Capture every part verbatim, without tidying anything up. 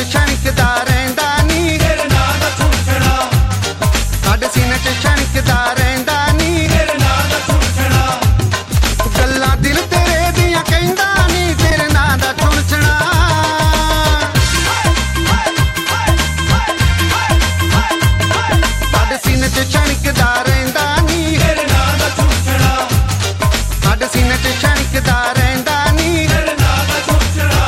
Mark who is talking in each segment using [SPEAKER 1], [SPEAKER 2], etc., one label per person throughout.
[SPEAKER 1] छणकदा रहिंदा नी तेरे नां दा छुड़ छड़ा साडे सीने च छणकदा रहिंदा नी तेरे नां दा छुड़ छड़ा गल्लां दिल तेरे दियां कहंदा नी तेरे नां दा छुड़ छड़ा साडे सीने च छणकदा रहिंदा नी तेरे नां दा छुड़ छड़ा साडे सीने च छणकदा रहिंदा नी तेरे नां दा छुड़ छड़ा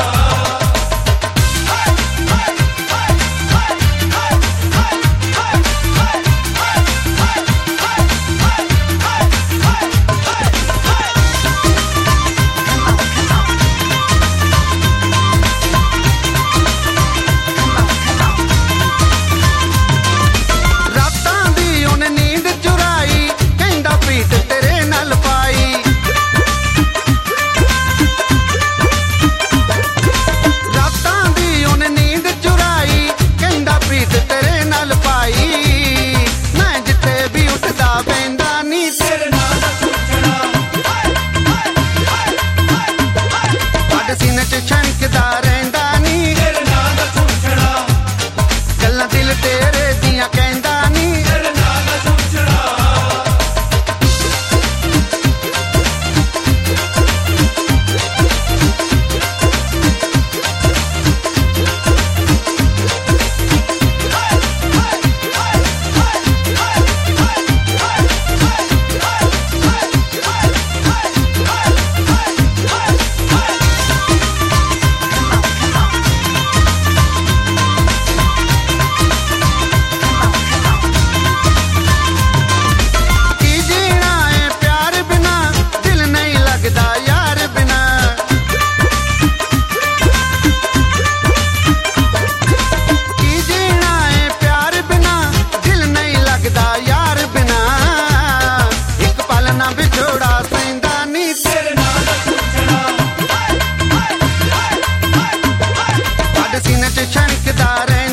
[SPEAKER 1] छणकदा रहिंदा नी तेरे नां दा छुड़ छड़ा गल्लां दिल तेरे दियां कहंदा नी तेरे नां दा छुड़ छड़ा छणकदा रहिंदा